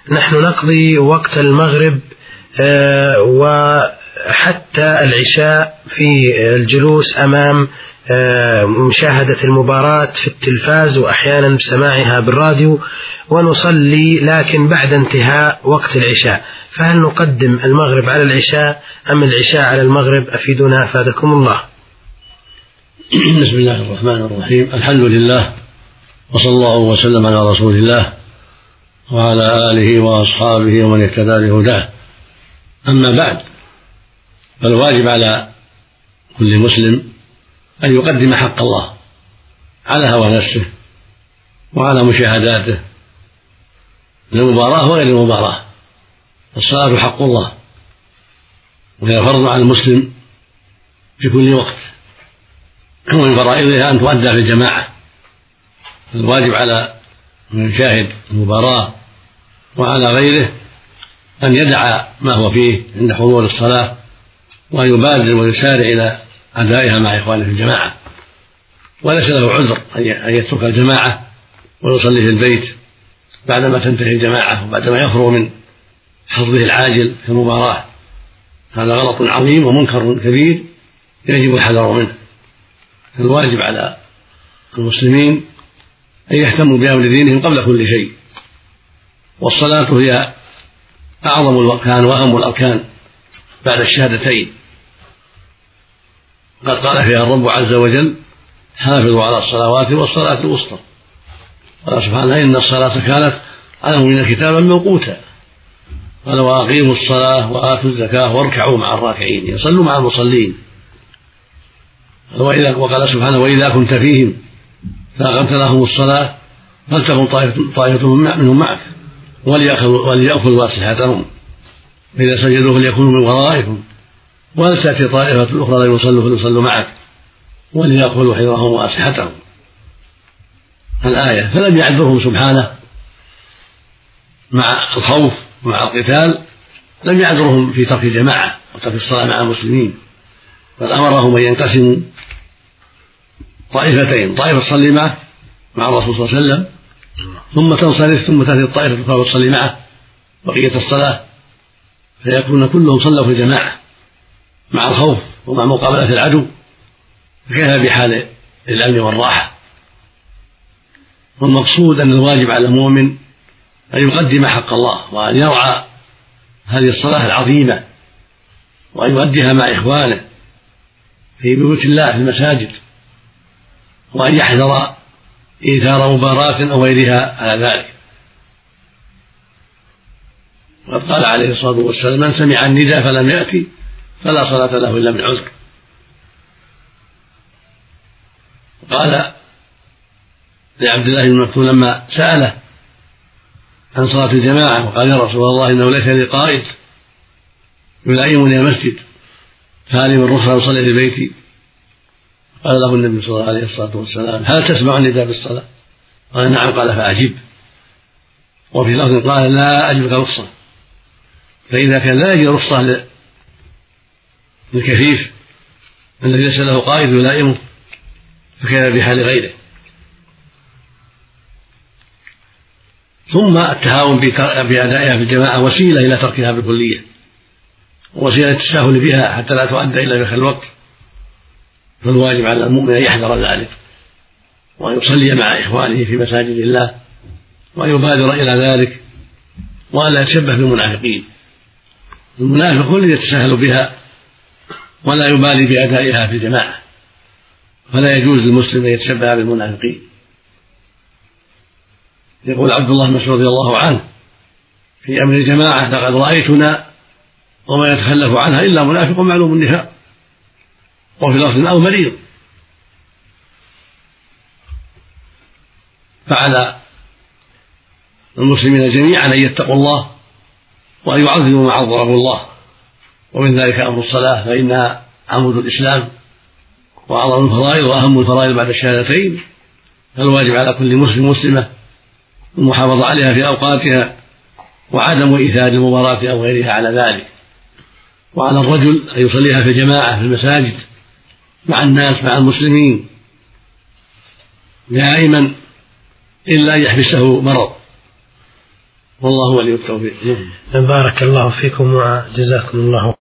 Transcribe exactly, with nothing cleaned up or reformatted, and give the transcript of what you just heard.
نحن نقضي وقت المغرب وحتى العشاء في الجلوس أمام مشاهدة المباراة في التلفاز وأحيانا سماعها بالراديو، ونصلي لكن بعد انتهاء وقت العشاء، فهل نقدم المغرب على العشاء أم العشاء على المغرب؟ أفيدنا أفادكم الله. بسم الله الرحمن الرحيم، الحمد لله وصلى الله وسلم على رسول الله وعلى آله وأصحابه ومن اهتدى بهداه. أما بعد، فالواجب على كل مسلم أن يقدم حق الله على هوى نفسه وعلى مشاهداته للمباراة وغير المباراة. الصلاة حق الله، وهي فرض على المسلم في كل وقت، ومن فرائضها أن تؤدى في الجماعة. الواجب على من يشاهد المباراة وعلى غيره أن يدع ما هو فيه عند حضور الصلاة، وأن يبادر ويسارع إلى أدائها مع إخوانه في الجماعة، وليس له عذر أن يترك الجماعة ويصلي في البيت بعدما تنتهي الجماعة وبعدما يفرغ من حظه العاجل في المباراة. هذا غلط عظيم ومنكر كبير يجب الحذر منه. الواجب على المسلمين أن يهتموا بأمر دينهم قبل كل شيء، والصلاة هي أعظم الأركان وأهم الأركان بعد الشهادتين. قد قال فيها الرب عز وجل: حافظوا على الصلوات والصلاة الوسطى. قال سبحانه: إن الصلاة كانت على المؤمنين كتابا موقوتا. قال: وأقيموا الصلاة وآتوا الزكاة واركعوا مع الراكعين، يصلوا مع المصلين. وقال سبحانه: وإذا كنت فيهم فأقمت لهم الصلاة فلتكن طائفة منهم معك وليأخذوا أسلحتهم، فإذا سجدوا فليكونوا من ورائكم ولتأتي طائفة الأخرى لا يصلوا فليصلوا معك وليأخذوا حذرهم وأسلحتهم. الآية. فلم يعذرهم سبحانه مع الخوف ومع القتال، لم يعذرهم في ترك الجماعة وترك الصلاة مع المسلمين، بل أمرهم أن ينقسموا طائفتين: طائفة تصلي معه مع الرسول صلى الله عليه وسلم ثم تنصرف ثم تأتي الطائفة الأخرى تصلي معه بقية الصلاة، فيكون كلهم صلوا في الجماعة مع الخوف ومع مقابلة العدو، فكيف بحال الأمن والراحة؟ والمقصود أن الواجب على المؤمن أن يقدم حق الله، وأن يرعى هذه الصلاة العظيمة، وأن يؤديها مع إخوانه في بيوت الله في المساجد، وأن يحذر إيثار مباراة أو غيرها على ذلك. وقد قال عليه الصلاة والسلام: من سمع النداء فلم يأتي فلا صلاة له إلا من عذر. قال لعبد الله بن مكتوم لما سأله عن صلاة الجماعة وقال: يا رسول الله، إنه ليس لي قائد يلائمني المسجد، فهل من رخصة أصلي في بيتي؟ قال له النبي صلى الله عليه الصلاة والسلام: هل تسمع النداء بالصلاة؟ قال: نعم. قال: فأجب. وفي لفظ قال: لا أجبك رخصة. فإذا كان لا يجد رخصة للكفيف الذي ليس له قائد يلائمه، فكان بحال غيره. ثم التهاون بأدائها في الجماعة وسيلة إلى تركها بالكلية، وسيلة التساهل بها حتى لا تؤدى إلى دخل الوقت. فالواجب على المؤمن أن يحذر ذلك، وأن يصلي مع إخوانه في مساجد الله، وأن يبادر إلى ذلك، وأن لا يتشبه بالمنافقين. المنافق هو الذي يتساهل بها ولا يبالي بأدائها في الجماعة، فلا يجوز للمسلم أن يتشبه بالمنافقين. يقول عبد الله بن مسعود رضي الله عنه في أمر الجماعة: لقد رأيتنا وما يتخلف عنها إلا منافق معلوم النفاق. وفي لفظ: أو مريض. فعلى المسلمين جميعا أن يتقوا الله وأن يعظموا ما عظمه الله، ومن ذلك أمر الصلاة، فإنها عمود الإسلام وأعظم الفرائض وأهم الفرائض بعد الشهادتين. فالواجب على كل مسلم مسلمة المحافظة عليها في أوقاتها، وعدم إيثار المباراة أو غيرها على ذلك. وعلى الرجل أن يصليها في جماعة في المساجد مع الناس مع المسلمين دائما إلا أن يحبسه مرض، والله ولي التوفيق. بارك الله فيكم وجزاكم الله